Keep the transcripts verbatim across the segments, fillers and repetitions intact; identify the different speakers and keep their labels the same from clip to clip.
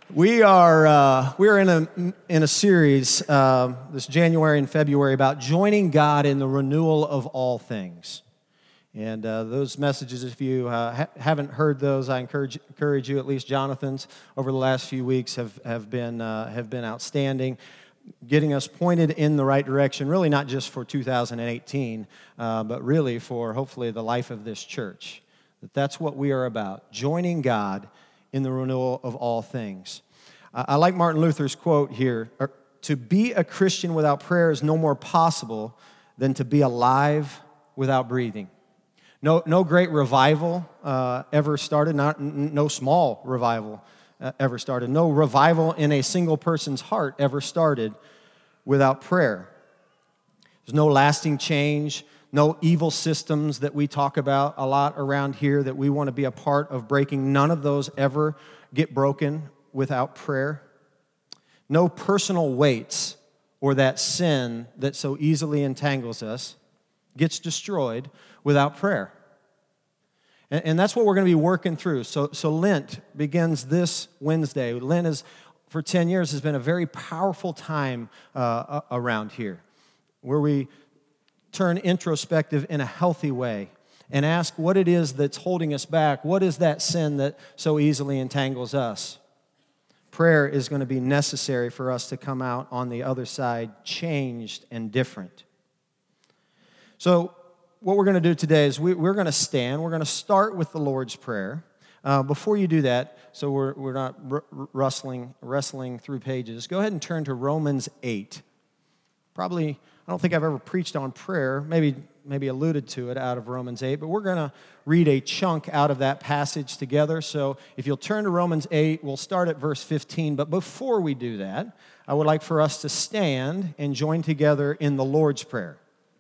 Speaker 1: We are uh, we are in a in a series uh, this January and February about joining God in the renewal of all things, and uh, those messages, if you uh, ha- haven't heard those, I encourage encourage you. At least Jonathan's over the last few weeks have have been uh, have been outstanding, getting us pointed in the right direction. Really, not just for two thousand eighteen, uh, but really for hopefully the life of this church. That that's what we are about: joining God in the renewal of all things. I like Martin Luther's quote here: to be a Christian without prayer is no more possible than to be alive without breathing. No, no great revival uh, ever started, not, no small revival uh, ever started, no revival in a single person's heart ever started without prayer. There's no lasting change, no evil systems that we talk about a lot around here that we want to be a part of breaking. None of those ever get broken without prayer. No personal weights or that sin that so easily entangles us gets destroyed without prayer. And, and that's what we're going to be working through. So, so Lent begins this Wednesday. Lent is, for ten years, has been a very powerful time uh, around here, where we turn introspective in a healthy way and ask what it is that's holding us back. What is that sin that so easily entangles us? Prayer is going to be necessary for us to come out on the other side changed and different. So what we're going to do today is we, we're going to stand. We're going to start with the Lord's Prayer. Uh, before you do that, so we're, we're not r- rustling, wrestling through pages, go ahead and turn to Romans eight. Probably, I don't think I've ever preached on prayer, maybe maybe alluded to it out of Romans eight, but we're going to read a chunk out of that passage together. So if you'll turn to Romans eight, we'll start at verse fifteen. But before we do that, I would like for us to stand and join together in the Lord's Prayer.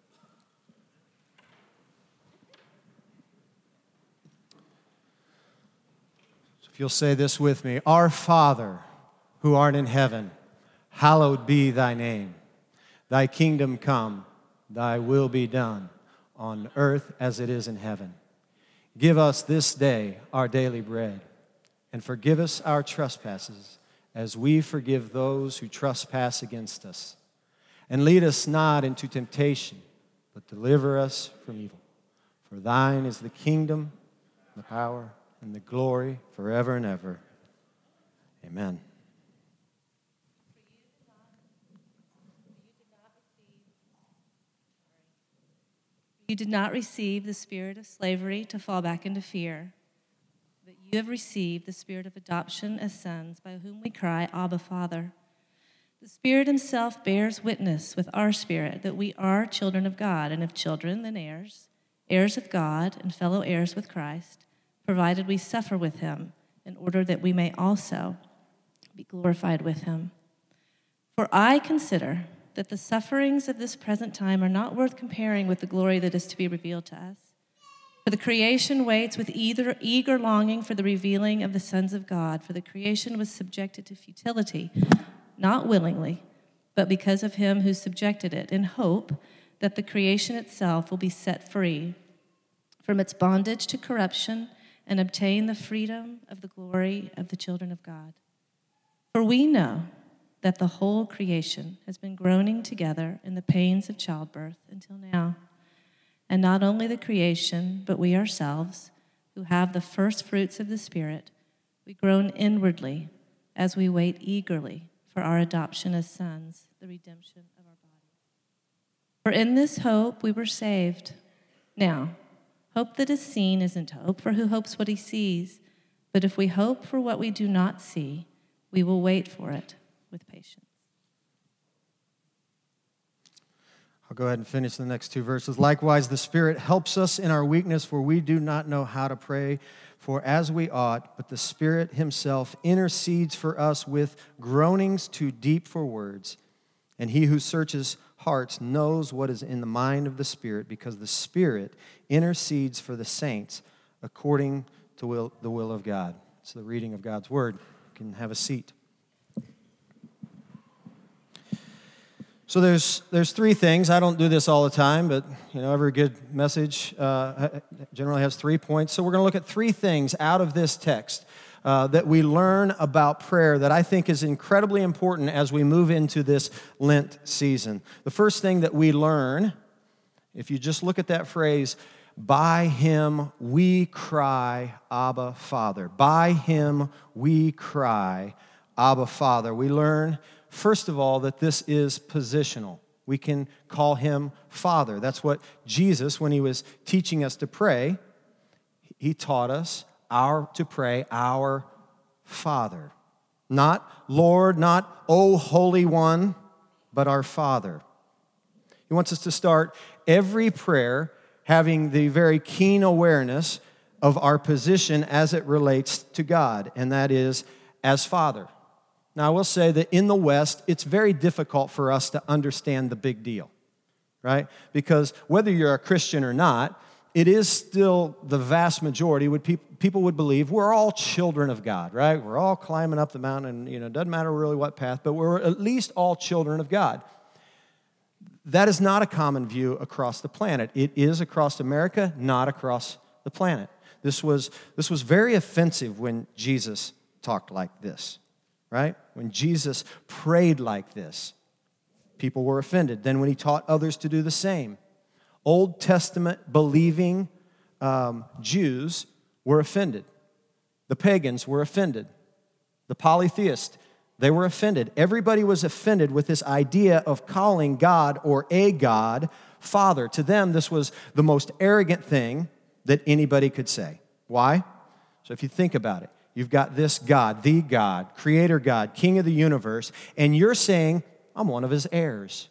Speaker 1: So if you'll say this with me: Our Father, who art in heaven, hallowed be thy name. Thy kingdom come, thy will be done, on earth as it is in heaven. Give us this day our daily bread, and forgive us our trespasses, as we forgive those who trespass against us. And lead us not into temptation, but deliver us from evil. For thine is the kingdom, the power, and the glory forever and ever. Amen.
Speaker 2: You did not receive the spirit of slavery to fall back into fear, but you have received the spirit of adoption as sons, by whom we cry, Abba, Father. The Spirit himself bears witness with our spirit that we are children of God, and if children, then heirs, heirs of God and fellow heirs with Christ, provided we suffer with him, in order that we may also be glorified with him. For I consider that the sufferings of this present time are not worth comparing with the glory that is to be revealed to us. For the creation waits with either eager longing for the revealing of the sons of God. For the creation was subjected to futility, not willingly, but because of him who subjected it, in hope that the creation itself will be set free from its bondage to corruption and obtain the freedom of the glory of the children of God. For we know that the whole creation has been groaning together in the pains of childbirth until now. And not only the creation, but we ourselves, who have the first fruits of the Spirit, we groan inwardly as we wait eagerly for our adoption as sons, the redemption of our body. For in this hope we were saved. Now, hope that is seen isn't hope, for who hopes what he sees? But if we hope for what we do not see, we will wait for it with patience.
Speaker 1: I'll go ahead and finish the next two verses. Likewise, the Spirit helps us in our weakness, for we do not know how to pray for as we ought, but the Spirit himself intercedes for us with groanings too deep for words. And he who searches hearts knows what is in the mind of the Spirit, because the Spirit intercedes for the saints according to will, the will of God. It's the reading of God's word. You can have a seat. So there's there's three things. I don't do this all the time, but you know, every good message uh, generally has three points. So we're going to look at three things out of this text. uh, that we learn about prayer that I think is incredibly important as we move into this Lent season. The first thing that we learn, if you just look at that phrase, by him we cry, Abba, Father. By him we cry, Abba, Father. We learn, first of all, that this is positional. We can call him Father. That's what Jesus, when he was teaching us to pray, he taught us our to pray, our Father. Not Lord, not O Holy One, but our Father. He wants us to start every prayer having the very keen awareness of our position as it relates to God, and that is as Father. Now, I will say that in the West, it's very difficult for us to understand the big deal, right? Because whether you're a Christian or not, it is still the vast majority, would pe- people would believe, we're all children of God, right? We're all climbing up the mountain, you know, it doesn't matter really what path, but we're at least all children of God. That is not a common view across the planet. It is across America, not across the planet. This was, this was very offensive when Jesus talked like this, right? When Jesus prayed like this, people were offended. Then when he taught others to do the same, Old Testament believing um, Jews were offended. The pagans were offended. The polytheists, they were offended. Everybody was offended with this idea of calling God or a God Father. To them, this was the most arrogant thing that anybody could say. Why? So if you think about it, you've got this God, the God, Creator God, King of the universe, and you're saying, I'm one of his heirs.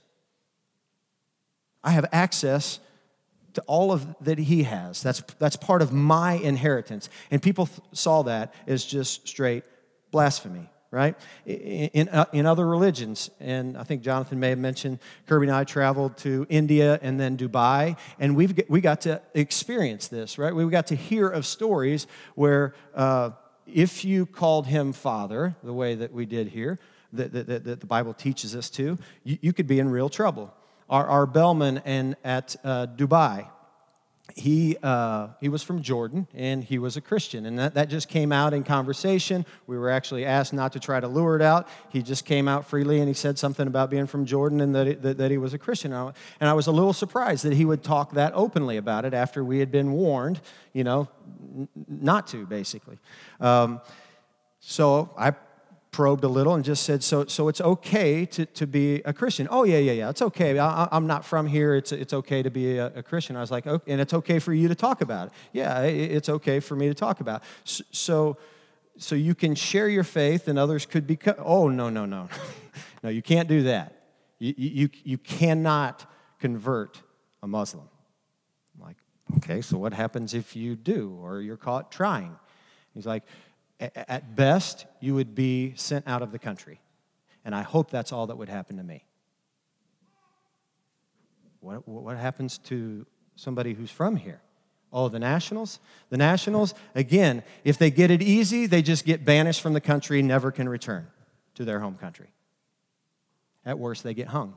Speaker 1: I have access to all of that he has. That's, that's part of my inheritance. And people th- saw that as just straight blasphemy, right? In, uh, in other religions, and I think Jonathan may have mentioned, Kirby and I traveled to India and then Dubai, and we've get, we got to experience this, right? We got to hear of stories where uh, if you called him Father, the way that we did here, that, that, that the Bible teaches us to, you, you could be in real trouble. Our, our bellman and at uh, Dubai, he uh, he was from Jordan, and he was a Christian. And that, that just came out in conversation. We were actually asked not to try to lure it out. He just came out freely, and he said something about being from Jordan and that, it, that, that he was a Christian. And I was a little surprised that he would talk that openly about it after we had been warned, you know, n- not to, basically. Um, so I probed a little and just said, so so it's okay to, to be a Christian. Oh, yeah, yeah, yeah, it's okay. I, I'm not from here. It's it's okay to be a, a Christian. I was like, okay, and it's okay for you to talk about it. Yeah, it, it's okay for me to talk about it. So, so you can share your faith and others could be, oh, no, no, no. No, you can't do that. You, you, you cannot convert a Muslim. I'm like, okay, so what happens if you do or you're caught trying? He's like, at best, you would be sent out of the country. And I hope that's all that would happen to me. What, what happens to somebody who's from here? Oh, the nationals? The nationals, again, if they get it easy, they just get banished from the country, never can return to their home country. At worst, they get hung.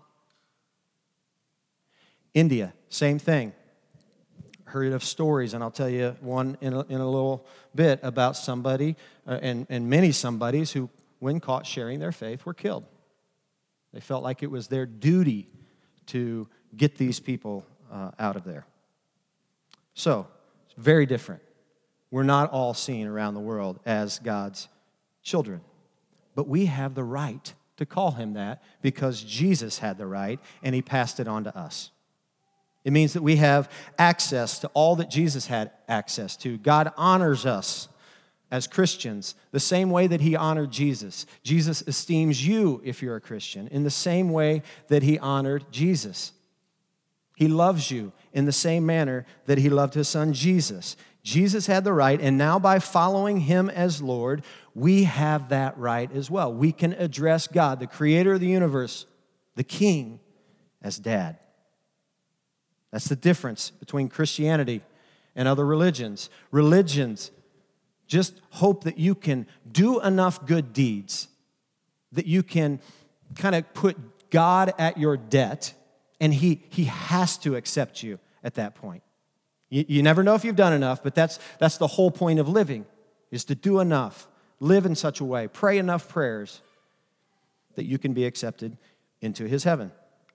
Speaker 1: India, same thing. Heard of stories, and I'll tell you one in a, in a little bit about somebody, uh, and, and many somebodies who, when caught sharing their faith, were killed. They felt like it was their duty to get these people uh, out of there. So, it's very different. We're not all seen around the world as God's children, but we have the right to call him that because Jesus had the right, and he passed it on to us. It means that we have access to all that Jesus had access to. God honors us as Christians the same way that he honored Jesus. Jesus esteems you, if you're a Christian, in the same way that he honored Jesus. He loves you in the same manner that he loved his son Jesus. Jesus had the right, and now by following him as Lord, we have that right as well. We can address God, the creator of the universe, the King, as Dad. That's the difference between Christianity and other religions. Religions just hope that you can do enough good deeds, that you can kind of put God at your debt, and he, he has to accept you at that point. You, you never know if you've done enough, but that's, that's the whole point of living, is to do enough live in such a way, pray enough prayers that you can be accepted into his heaven.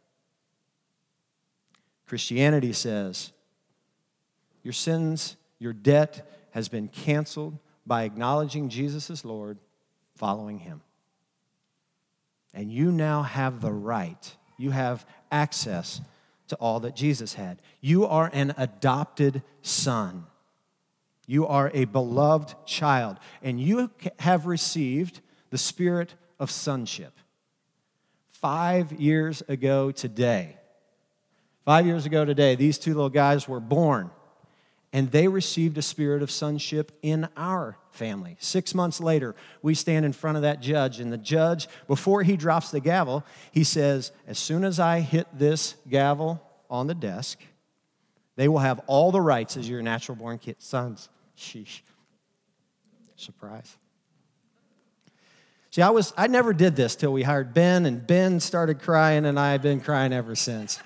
Speaker 1: Christianity says your sins, your debt has been canceled by acknowledging Jesus as Lord, following him. And you now have the right, you have access to all that Jesus had. You are an adopted son. You are a beloved child, and you have received the spirit of sonship. Five years ago today, five years ago today, these two little guys were born, and they received a spirit of sonship in our family. Six months later, we stand in front of that judge, and the judge, before he drops the gavel, he says, as soon as I hit this gavel on the desk, they will have all the rights as your natural-born kids, sons. Sheesh. Surprise. See, I was I never did this till we hired Ben, and Ben started crying, and I've been crying ever since.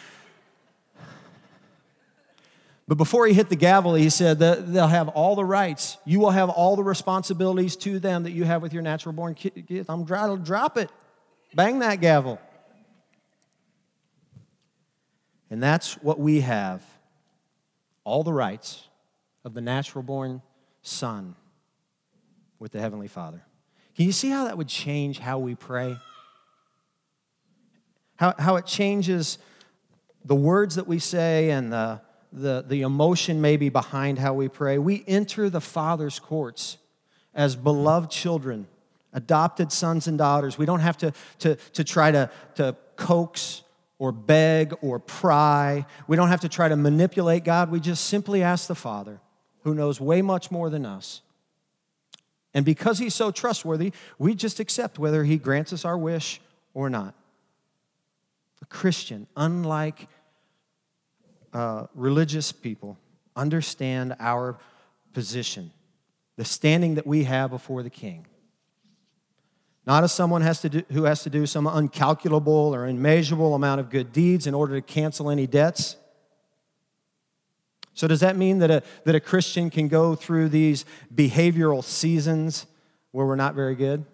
Speaker 1: But before he hit the gavel, he said that they'll have all the rights. You will have all the responsibilities to them that you have with your natural-born kids. I'm trying to drop it. Bang that gavel. And that's what we have. All the rights of the natural-born son with the Heavenly Father. Can you see how that would change how we pray? How, how it changes the words that we say and the, the, the emotion maybe behind how we pray. We enter the Father's courts as beloved children, adopted sons and daughters. We don't have to, to, to try to, to coax or beg or pry. We don't have to try to manipulate God. We just simply ask the Father, who knows way much more than us. And because he's so trustworthy, we just accept whether he grants us our wish or not. A Christian, unlike uh, religious people, understand our position, the standing that we have before the King. Not as someone has to do, who has to do some uncalculable or immeasurable amount of good deeds in order to cancel any debts. So does that mean that a, that a Christian can go through these behavioral seasons where we're not very good?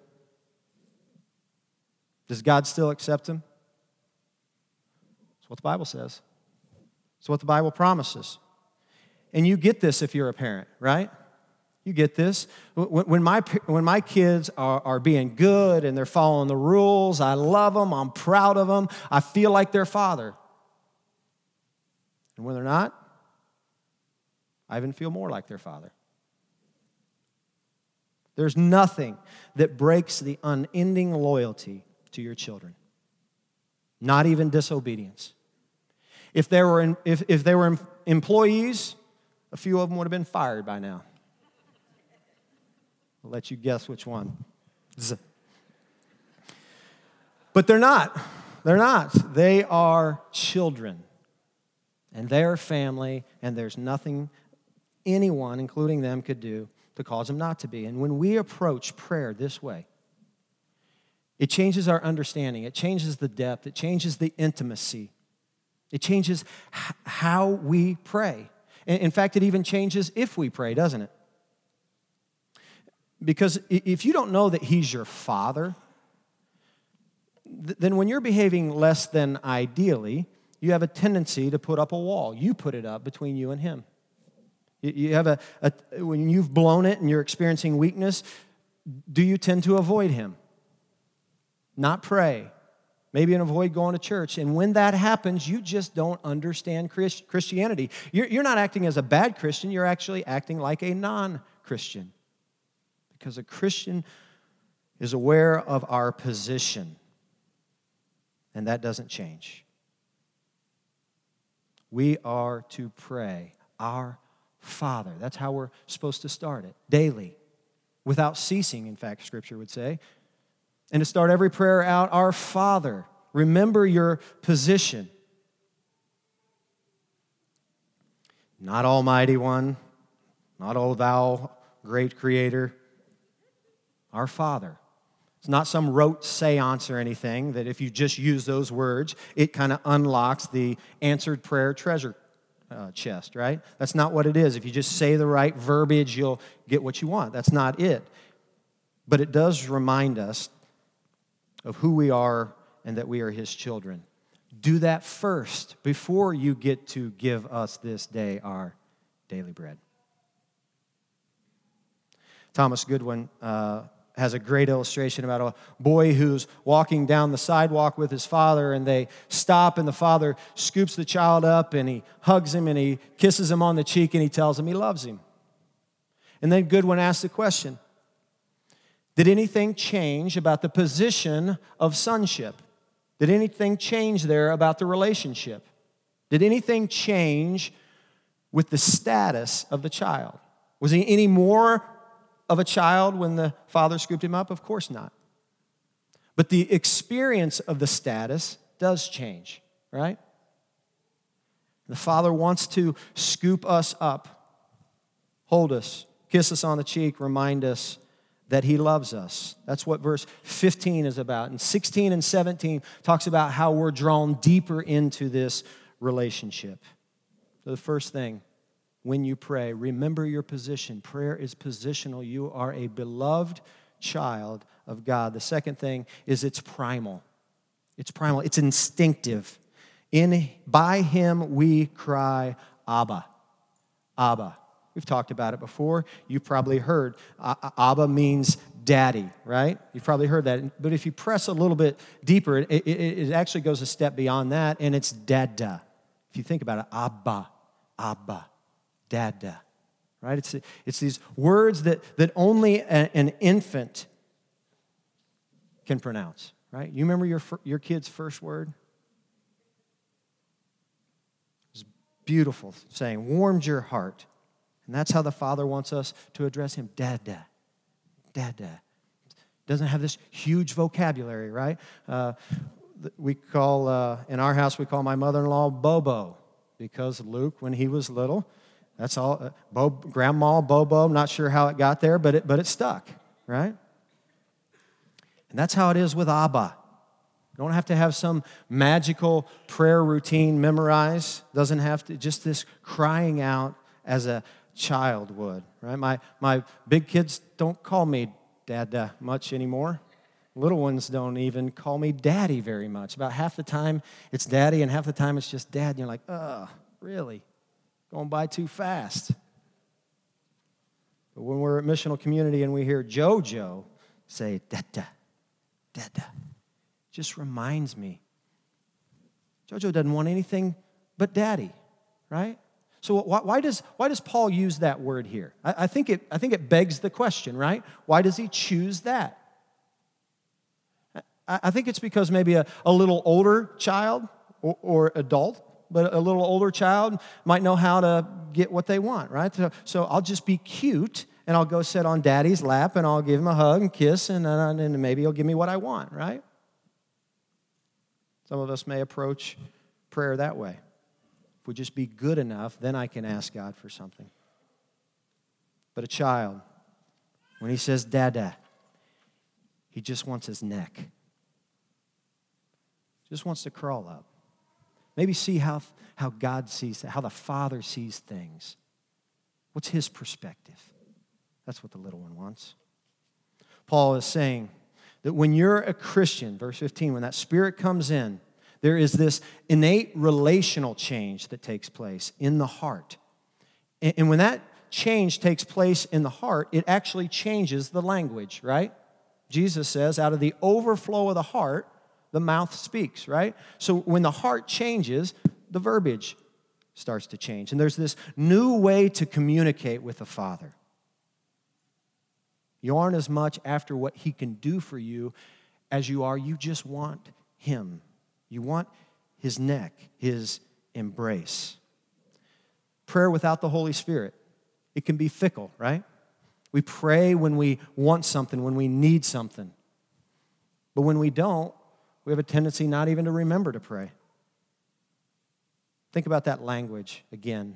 Speaker 1: Does God still accept him? That's what the Bible says. It's what the Bible promises. And you get this if you're a parent, right? You get this. When my, when my kids are, are being good and they're following the rules, I love them, I'm proud of them, I feel like their father. And when they're not, I even feel more like their father. There's nothing that breaks the unending loyalty to your children. Not even disobedience. If they were in, if, if they were employees, a few of them would have been fired by now. I'll let you guess which one. But they're not. They're not. They are children. And they're family, and there's nothing anyone, including them, could do to cause them not to be. And when we approach prayer this way, it changes our understanding. It changes the depth. It changes the intimacy. It changes h- how we pray. In fact, it even changes if we pray, doesn't it? Because if you don't know that he's your father, then when you're behaving less than ideally, you have a tendency to put up a wall. You put it up between you and him. You have a, a when you've blown it and you're experiencing weakness, do you tend to avoid him? Not pray. Maybe avoid going to church. And when that happens, you just don't understand Christ, Christianity. You're, you're not acting as a bad Christian. You're actually acting like a non-Christian. Because a Christian is aware of our position. And that doesn't change. We are to pray, our Father. That's how we're supposed to start it, daily, without ceasing, in fact, Scripture would say. And to start every prayer out, our Father. Remember your position. Not Almighty One, not O Thou Great Creator. Our Father. It's not some rote seance or anything that if you just use those words, it kind of unlocks the answered prayer treasure uh, chest, right? That's not what it is. If you just say the right verbiage, you'll get what you want. That's not it. but it does remind us of who we are and that we are his children. Do that first before you get to give us this day our daily bread. Thomas Goodwin uh, has a great illustration about a boy who's walking down the sidewalk with his father, and they stop, and the father scoops the child up, and he hugs him, and he kisses him on the cheek, and he tells him he loves him. And then Goodwin asks the question, did anything change about the position of sonship? Did anything change there about the relationship? Did anything change with the status of the child? Was he any more of a child when the father scooped him up? Of course not. But the experience of the status does change, right? The father wants to scoop us up, hold us, kiss us on the cheek, remind us that he loves us. That's what verse fifteen is about. And sixteen and seventeen talks about how we're drawn deeper into this relationship. So the first thing, when you pray, remember your position. Prayer is positional. You are a beloved child of God. The second thing is it's primal. It's primal. It's instinctive. In by him we cry, Abba, Abba. We've talked about it before. You've probably heard Abba means daddy, right? You've probably heard that. But if you press a little bit deeper, it, it, it actually goes a step beyond that, and it's dada. If you think about it, Abba, Abba, dada, right? It's, it's these words that, that only a, an infant can pronounce, right? You remember your, your kid's first word? It's beautiful saying, warmed your heart. And that's how the Father wants us to address him. Dada, dada. Doesn't have this huge vocabulary, right? Uh, we call, uh, in our house, we call my mother-in-law Bobo, because Luke, when he was little, that's all, uh, Bo, Grandma Bobo, I'm not sure how it got there, but it, but it stuck, right? And that's how it is with Abba. You don't have to have some magical prayer routine memorized. Doesn't have to, just this crying out as a child would, right? My my big kids don't call me Dada much anymore. Little ones don't even call me Daddy very much. About half the time it's Daddy, and half the time it's just Dad. And you're like, oh, really? Going by too fast. But when we're at Missional Community and we hear JoJo say Dada, Dada, just reminds me. JoJo doesn't want anything but Daddy, right? So why, why does why does Paul use that word here? I, I think it I think it begs the question, right? Why does he choose that? I, I think it's because maybe a, a little older child or, or adult, but a little older child might know how to get what they want, right? So, so I'll just be cute and I'll go sit on Daddy's lap and I'll give him a hug and kiss and, uh, and maybe he'll give me what I want, right? Some of us may approach prayer that way. If we just be good enough, then I can ask God for something. But a child, when he says Dada, he just wants his neck. Just wants to crawl up. Maybe see how, how God sees, how the Father sees things. What's his perspective? That's what the little one wants. Paul is saying that when you're a Christian, verse fifteen, when that Spirit comes in, there is this innate relational change that takes place in the heart. And when that change takes place in the heart, it actually changes the language, right? Jesus says, out of the overflow of the heart, the mouth speaks, right? So when the heart changes, the verbiage starts to change. And there's this new way to communicate with the Father. You aren't as much after what he can do for you as you are, you just want him. You want his neck, his embrace. Prayer without the Holy Spirit, it can be fickle, right? We pray when we want something, when we need something. But when we don't, we have a tendency not even to remember to pray. Think about that language again.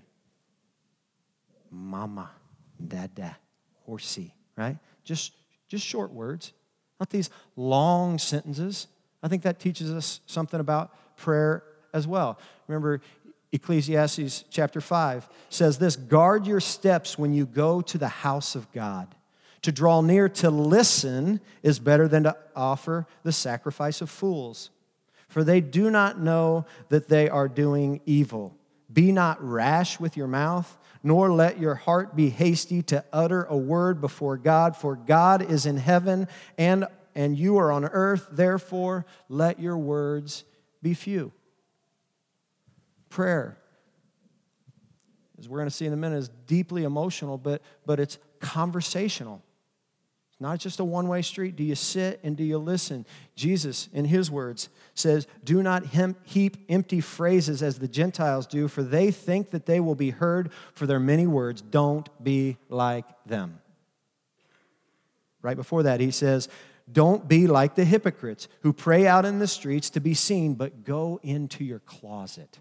Speaker 1: Mama, dada, horsey, right? Just, just short words, not these long sentences. I think that teaches us something about prayer as well. Remember, Ecclesiastes chapter five says this, guard your steps when you go to the house of God. To draw near to listen is better than to offer the sacrifice of fools. For they do not know that they are doing evil. Be not rash with your mouth, nor let your heart be hasty to utter a word before God. For God is in heaven, and, and you are on earth. Therefore, let your words be few. Prayer, as we're going to see in a minute, is deeply emotional, but, but it's conversational. It's not just a one-way street. Do you sit and do you listen? Jesus, in his words, says, do not heap empty phrases as the Gentiles do, for they think that they will be heard for their many words. Don't be like them. Right before that, he says, don't be like the hypocrites who pray out in the streets to be seen, but go into your closet.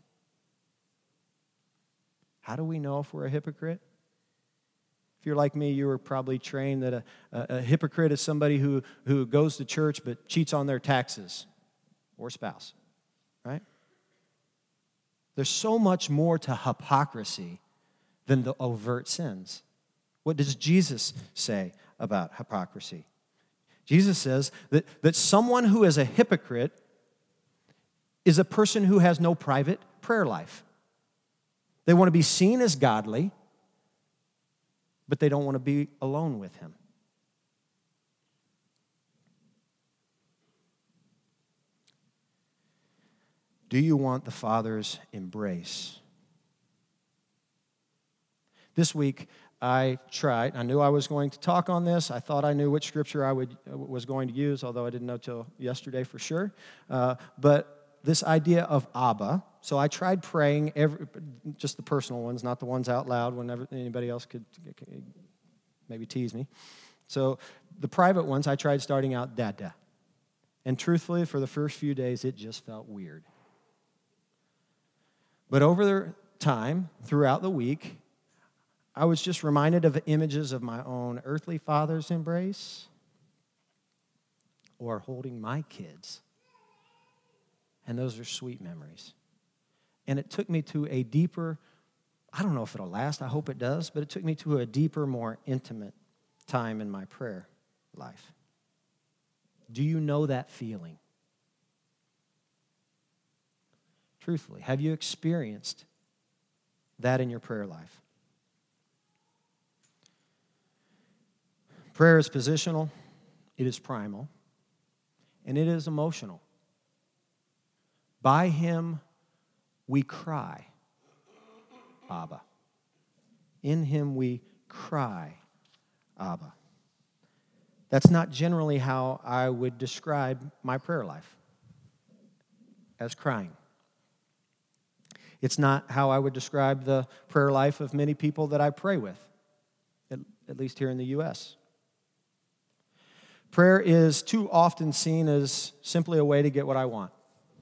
Speaker 1: How do we know if we're a hypocrite? If you're like me, you were probably trained that a, a, a hypocrite is somebody who, who goes to church but cheats on their taxes or spouse, right? There's so much more to hypocrisy than the overt sins. What does Jesus say about hypocrisy? Jesus says that, that someone who is a hypocrite is a person who has no private prayer life. They want to be seen as godly, but they don't want to be alone with him. Do you want the Father's embrace? This week, I tried. I knew I was going to talk on this. I thought I knew which scripture I would was going to use, although I didn't know till yesterday for sure. Uh, but this idea of Abba. So I tried praying, every, just the personal ones, not the ones out loud whenever anybody else could maybe tease me. So the private ones, I tried starting out Dada. And truthfully, for the first few days, it just felt weird. But over the time, throughout the week, I was just reminded of images of my own earthly father's embrace or holding my kids. And those are sweet memories. And it took me to a deeper, I don't know if it'll last, I hope it does, but it took me to a deeper, more intimate time in my prayer life. Do you know that feeling? Truthfully, have you experienced that in your prayer life? Prayer is positional, it is primal, and it is emotional. By him we cry, Abba. In him we cry, Abba. That's not generally how I would describe my prayer life, as crying. It's not how I would describe the prayer life of many people that I pray with, at, at least here in the U S Prayer is too often seen as simply a way to get what I want.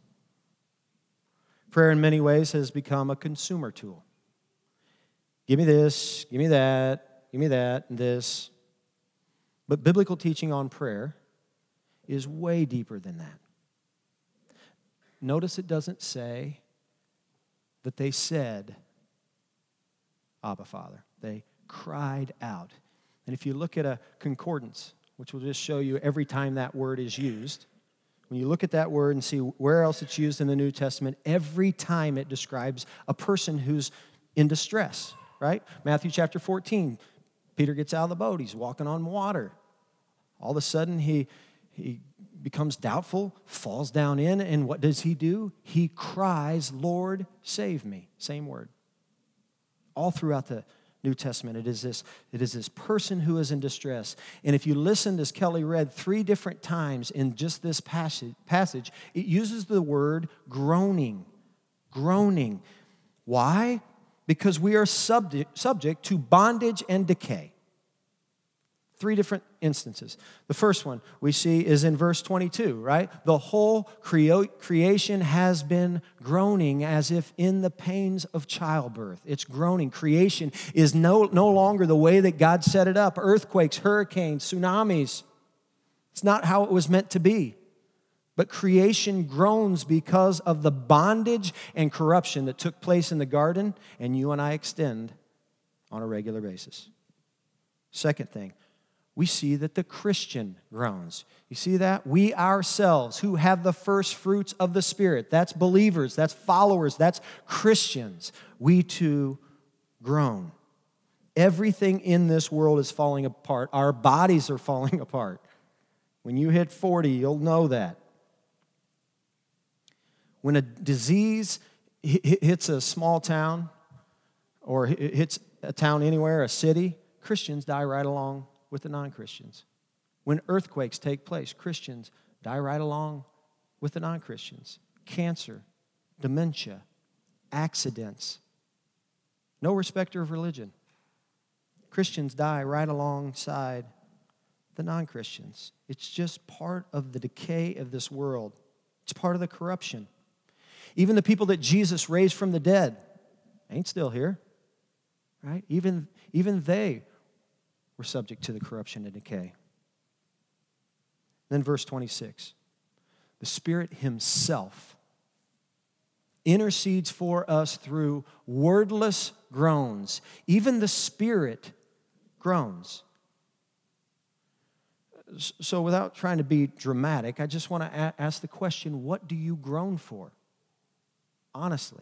Speaker 1: Prayer in many ways has become a consumer tool. Give me this, give me that, give me that, and this. But biblical teaching on prayer is way deeper than that. Notice it doesn't say that they said, Abba, Father. They cried out. And if you look at a concordance, which will just show you every time that word is used, when you look at that word and see where else it's used in the New Testament, every time it describes a person who's in distress, right? Matthew chapter fourteen, Peter gets out of the boat. He's walking on water. All of a sudden, he, he becomes doubtful, falls down in, and what does he do? He cries, Lord, save me. Same word. All throughout the New Testament, it is this, it is this person who is in distress. And if you listened, as Kelly read, three different times in just this passage, passage, it uses the word groaning. Groaning. Why? Because we are subject, subject to bondage and decay. Three different instances. The first one we see is in verse twenty-two, right? The whole crea- creation has been groaning as if in the pains of childbirth. It's groaning. Creation is no, no longer the way that God set it up. Earthquakes, hurricanes, tsunamis. It's not how it was meant to be. But creation groans because of the bondage and corruption that took place in the garden, and you and I extend on a regular basis. Second thing, we see that the Christian groans. You see that? We ourselves, who have the first fruits of the Spirit, that's believers, that's followers, that's Christians, we too groan. Everything in this world is falling apart. Our bodies are falling apart. When you hit forty, you'll know that. When a disease hits a small town or hits a town anywhere, a city, Christians die right along with the non-Christians. When earthquakes take place, Christians die right along with the non-Christians. Cancer, dementia, accidents, no respecter of religion. Christians die right alongside the non-Christians. It's just part of the decay of this world. It's part of the corruption. Even the people that Jesus raised from the dead ain't still here, right? Even, even they were subject to the corruption and decay. Then verse twenty-six, the Spirit Himself intercedes for us through wordless groans. Even the Spirit groans. So without trying to be dramatic, I just want to a- ask the question, what do you groan for? Honestly.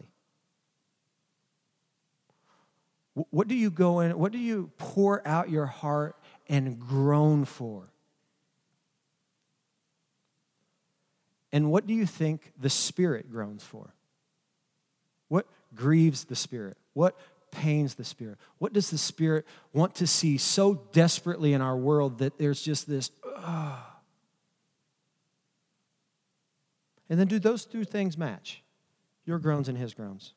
Speaker 1: What do you go in, what do you pour out your heart and groan for? And what do you think the Spirit groans for? What grieves the Spirit? What pains the Spirit? What does the Spirit want to see so desperately in our world that there's just this, ugh. And then do those two things match? Your groans and His groans.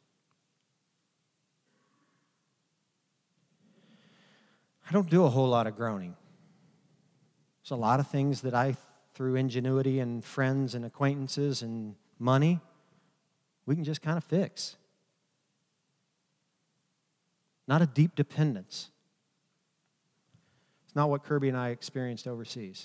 Speaker 1: I don't do a whole lot of groaning. There's a lot of things that I, through ingenuity and friends and acquaintances and money, we can just kind of fix. Not a deep dependence. It's not what Kirby and I experienced overseas.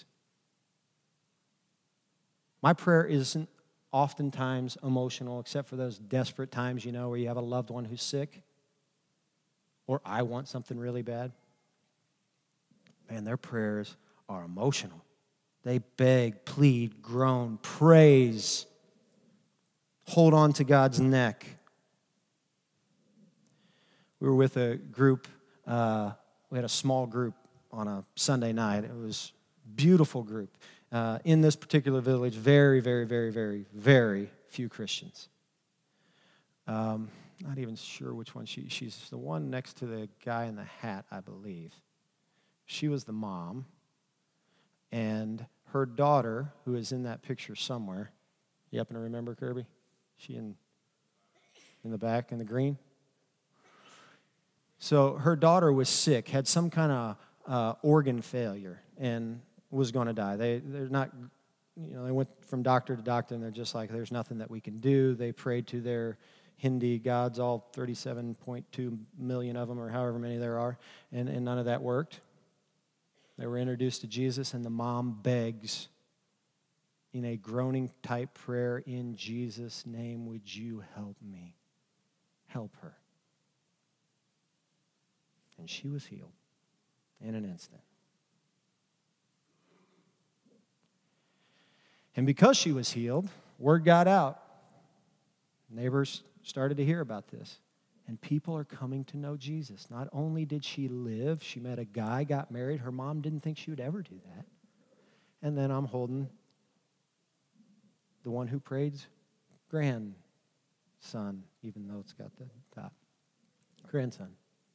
Speaker 1: My prayer isn't oftentimes emotional, except for those desperate times, you know, where you have a loved one who's sick, or I want something really bad. Man, their prayers are emotional. They beg, plead, groan, praise, hold on to God's neck. We were with a group, uh, we had a small group on a Sunday night. It was a beautiful group. Uh, in this particular village, very, very, very, very, very few Christians. Um, not even sure which one she, she's the one next to the guy in the hat, I believe. She was the mom, and her daughter, who is in that picture somewhere. You happen to remember, Kirby? She in, in the back in the green? So her daughter was sick, had some kind of uh, organ failure, and was going to die. They, they're not, you know, they went from doctor to doctor, and they're just like, there's nothing that we can do. They prayed to their Hindi gods, all thirty-seven point two million of them, or however many there are, and, and none of that worked. They were introduced to Jesus, and the mom begs in a groaning type prayer, in Jesus' name, would you help me? Help her. And she was healed in an instant. And because she was healed, word got out. Neighbors started to hear about this. And people are coming to know Jesus. Not only did she live, she met a guy, got married. Her mom didn't think she would ever do that. And then I'm holding the one who prayed grandson, even though it's got the top. Grandson.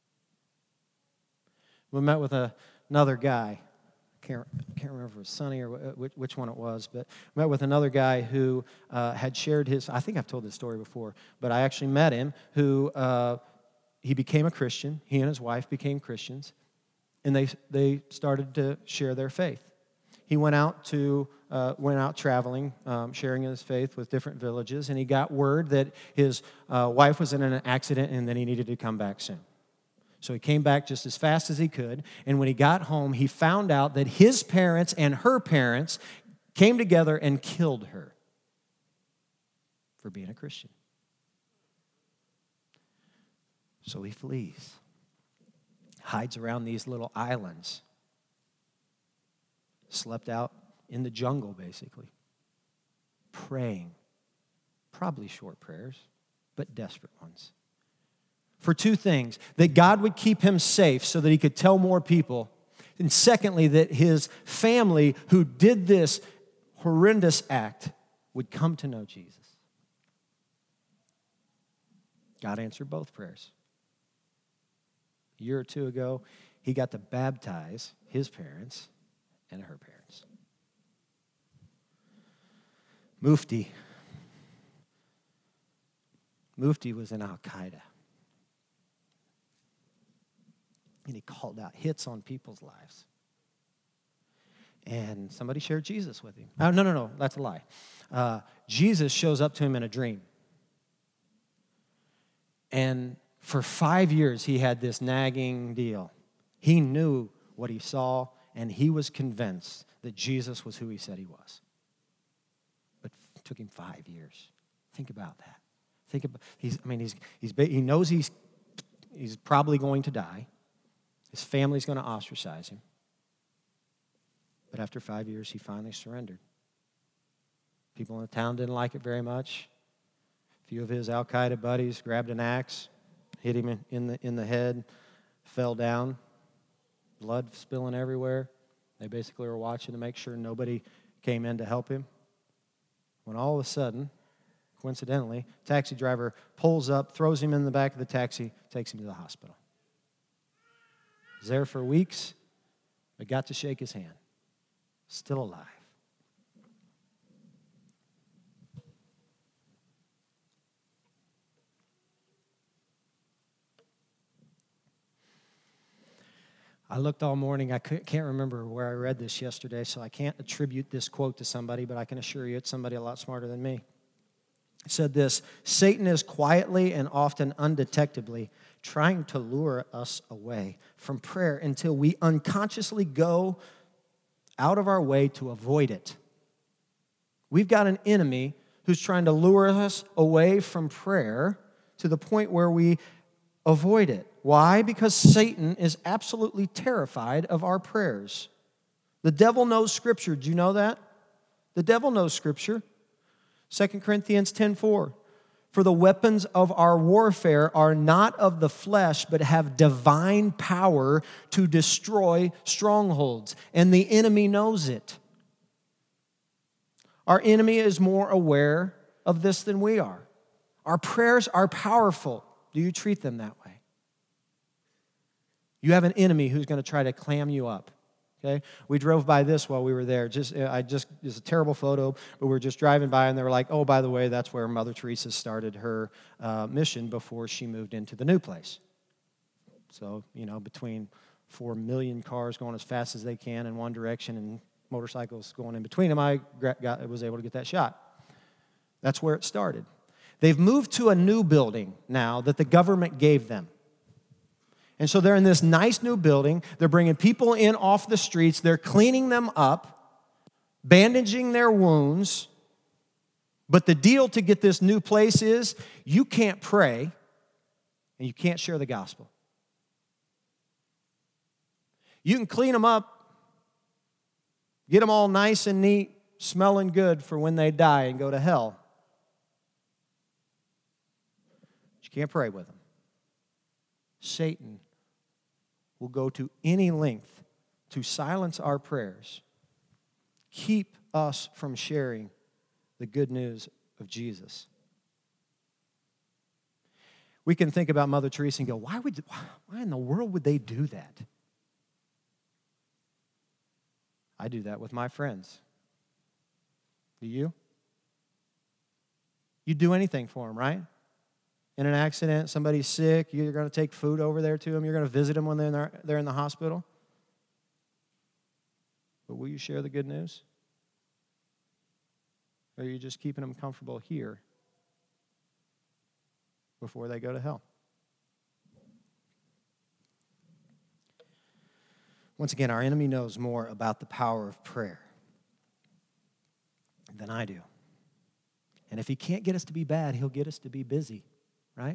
Speaker 1: We met with a, another guy. Can't, can't remember if it was Sonny or which, which one it was, but met with another guy who uh, had shared his, I think I've told this story before, but I actually met him, who uh, he became a Christian. He and his wife became Christians, and they they started to share their faith. He went out to uh, went out traveling, um, sharing his faith with different villages, and he got word that his uh, wife was in an accident and that he needed to come back soon. So he came back just as fast as he could, and when he got home, he found out that his parents and her parents came together and killed her for being a Christian. So he flees, hides around these little islands. slept out in the jungle, basically, praying. Probably short prayers, but desperate ones. For two things: that God would keep him safe so that he could tell more people, and secondly, that his family who did this horrendous act would come to know Jesus. God answered both prayers. A year or two ago, he got to baptize his parents and her parents. Mufti. Mufti was in Al-Qaeda. And he called out hits on people's lives. And somebody shared Jesus with him. Oh, no, no, no, that's a lie. Uh, Jesus shows up to him in a dream. And for five years, he had this nagging deal. He knew what he saw, and he was convinced that Jesus was who he said he was. But it took him five years. Think about that. Think about. He's. I mean, he's. He's. He knows he's. He's probably going to die. His family's going to ostracize him. But after five years, he finally surrendered. People in the town didn't like it very much. A few of his Al-Qaeda buddies grabbed an axe, hit him in the in the head, fell down, blood spilling everywhere. They basically were watching to make sure nobody came in to help him. When all of a sudden, coincidentally, taxi driver pulls up, throws him in the back of the taxi, takes him to the hospital. Was there for weeks, but got to shake his hand. Still alive. I looked all morning. I can't remember where I read this yesterday, so I can't attribute this quote to somebody, but I can assure you it's somebody a lot smarter than me. It said this: Satan is quietly and often undetectably trying to lure us away from prayer until we unconsciously go out of our way to avoid it. We've got an enemy who's trying to lure us away from prayer to the point where we avoid it. Why? Because Satan is absolutely terrified of our prayers. The devil knows Scripture. Do you know that? The devil knows Scripture. Second Corinthians ten four. For the weapons of our warfare are not of the flesh, but have divine power to destroy strongholds. And the enemy knows it. Our enemy is more aware of this than we are. Our prayers are powerful. Do you treat them that way? You have an enemy who's going to try to clam you up. Okay, we drove by this while we were there. Just, I just, it's a terrible photo, but we were just driving by, and they were like, "Oh, by the way, that's where Mother Teresa started her uh, mission before she moved into the new place." So, you know, between four million cars going as fast as they can in one direction and motorcycles going in between them, I got, was able to get that shot. That's where it started. They've moved to a new building now that the government gave them. And so they're in this nice new building. They're bringing people in off the streets. They're cleaning them up, bandaging their wounds. But the deal to get this new place is you can't pray and you can't share the gospel. You can clean them up, get them all nice and neat, smelling good for when they die and go to hell. But you can't pray with them. Satan will go to any length to silence our prayers, keep us from sharing the good news of Jesus. We can think about Mother Teresa and go, why would, why in the world would they do that? I do that with my friends. Do you? You do anything for them, right? In an accident, somebody's sick, you're going to take food over there to them, you're going to visit them when they're in, their, they're in the hospital. But will you share the good news? Or are you just keeping them comfortable here before they go to hell? Once again, our enemy knows more about the power of prayer than I do. And if he can't get us to be bad, he'll get us to be busy. Right?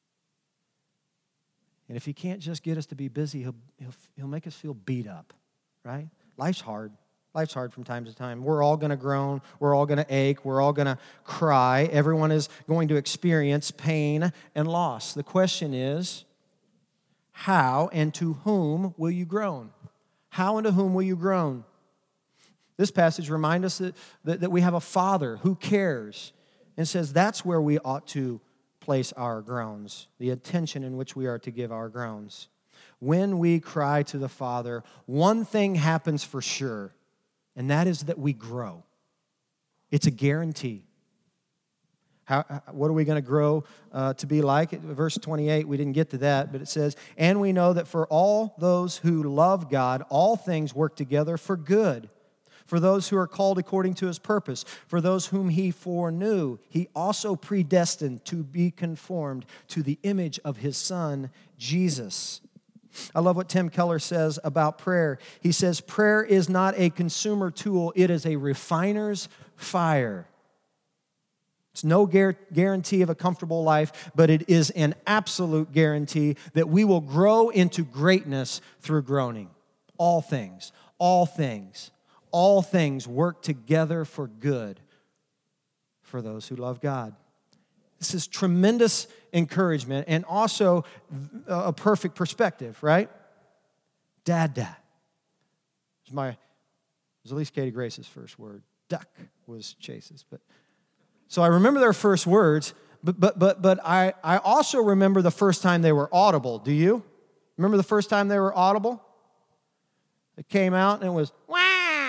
Speaker 1: And if he can't just get us to be busy, he'll, he'll, he'll make us feel beat up right? Life's hard. Life's hard from time to time. We're all going to groan. We're all going to ache. We're all going to cry. Everyone is going to experience pain and loss. The question is, how and to whom will you groan? How and to whom will you groan? This passage reminds us that, that, that we have a Father who cares and says that's where we ought to place our groans, the attention in which we are to give our groans. When we cry to the Father, one thing happens for sure, and that is that we grow. It's a guarantee. How, what are we going to grow uh, to be like? Verse twenty-eight, we didn't get to that, but it says, and we know that for all those who love God, all things work together for good. For those who are called according to His purpose, for those whom He foreknew, He also predestined to be conformed to the image of His Son, Jesus. I love what Tim Keller says about prayer. He says, prayer is not a consumer tool, it is a refiner's fire. It's no guarantee of a comfortable life, but it is an absolute guarantee that we will grow into greatness through groaning. All things, all things, all things work together for good for those who love God. This is tremendous encouragement and also a perfect perspective, right? Dad, dad. It was, my, it was at least Katie Grace's first word. Duck was Chase's. But so I remember their first words, but but but but I, I also remember the first time they were audible. Do you? Remember the first time they were audible? It came out and it was, wah!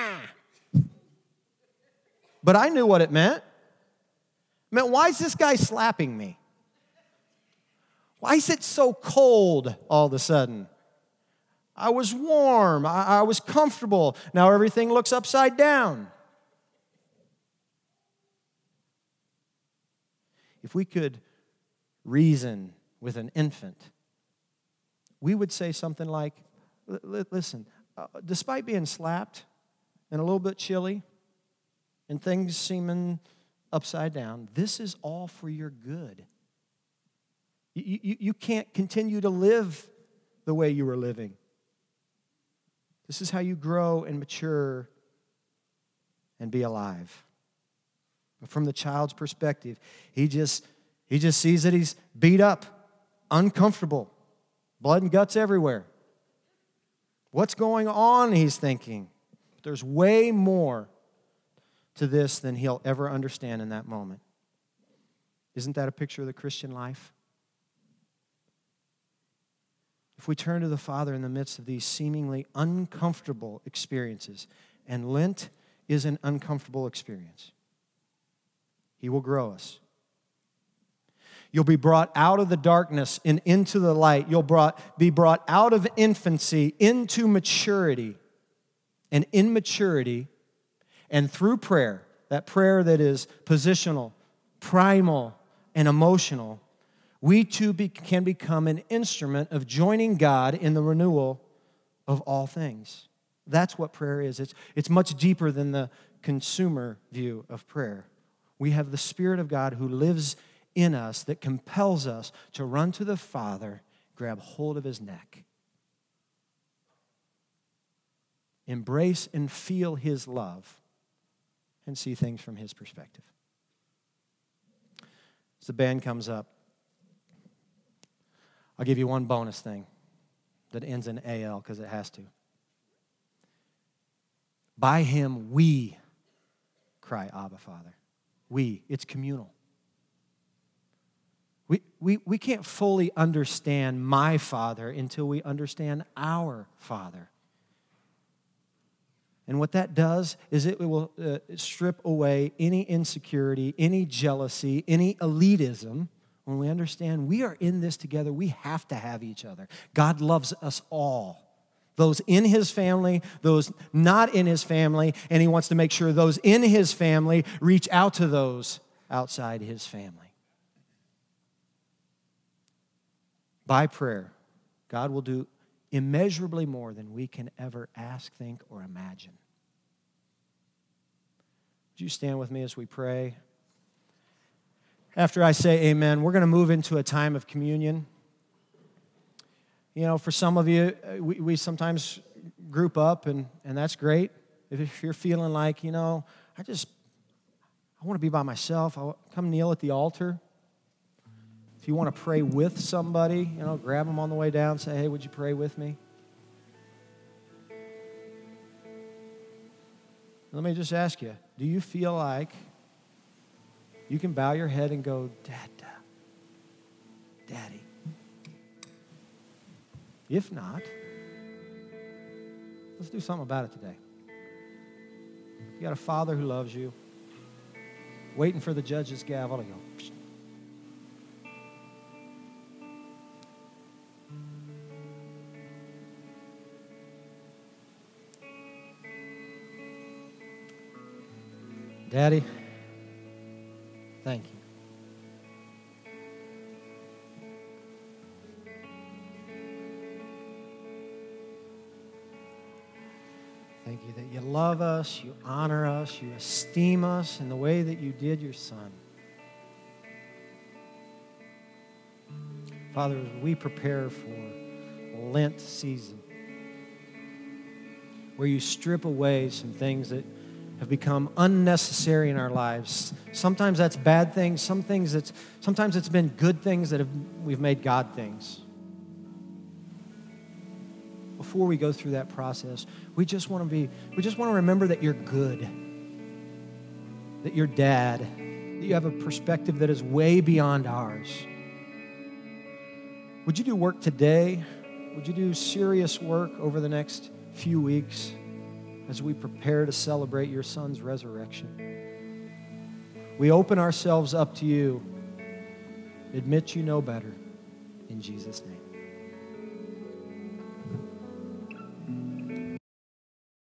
Speaker 1: But I knew what it meant. It meant, why is this guy slapping me? Why is it so cold all of a sudden? I was warm. I, I was comfortable. Now everything looks upside down. If we could reason with an infant, we would say something like, listen, uh, despite being slapped and a little bit chilly and things seeming upside down, this is all for your good. You, you, you can't continue to live the way you were living. This is how you grow and mature and be alive. But from the child's perspective, he just, he just sees that he's beat up, uncomfortable, blood and guts everywhere. What's going on, he's thinking. There's way more to this than he'll ever understand in that moment. Isn't that a picture of the Christian life? If we turn to the Father in the midst of these seemingly uncomfortable experiences, and Lent is an uncomfortable experience, He will grow us. You'll be brought out of the darkness and into the light. You'll brought, be brought out of infancy into maturity. And in maturity, and through prayer, that prayer that is positional, primal, and emotional, we too be, can become an instrument of joining God in the renewal of all things. That's what prayer is. It's, it's much deeper than the consumer view of prayer. We have the Spirit of God who lives in us that compels us to run to the Father, grab hold of His neck, embrace and feel His love, and see things from His perspective. As the band comes up, I'll give you one bonus thing that ends in A L because it has to. By Him we cry, Abba, Father. We. It's communal. We, we, we can't fully understand my Father until we understand our Father. And what that does is it will uh, strip away any insecurity, any jealousy, any elitism. When we understand we are in this together, we have to have each other. God loves us all. Those in His family, those not in His family, and He wants to make sure those in His family reach out to those outside His family. By prayer, God will do immeasurably more than we can ever ask, think, or imagine. Would you stand with me as we pray? After I say amen, we're going to move into a time of communion. You know, for some of you, we, we sometimes group up, and, and that's great. If you're feeling like, you know, I just, I want to be by myself, I'll come kneel at the altar. If you want to pray with somebody, you know, grab them on the way down, say, hey, would you pray with me? Let me just ask you, do you feel like you can bow your head and go, Dad, Daddy? If not, let's do something about it today. You got a Father who loves you, waiting for the judge's gavel to go. Psh. Daddy, thank you. Thank you that you love us, you honor us, you esteem us in the way that you did your Son. Father, as we prepare for Lent season, where you strip away some things that have become unnecessary in our lives. Sometimes that's bad things. Some things that's sometimes it's been good things that have, we've made God things. Before we go through that process, we just want to be, we just want to remember that you're good, that you're Dad, that you have a perspective that is way beyond ours. Would you do work today? Would you do serious work over the next few weeks as we prepare to celebrate your Son's resurrection? We open ourselves up to you. Admit you know better. In Jesus' name.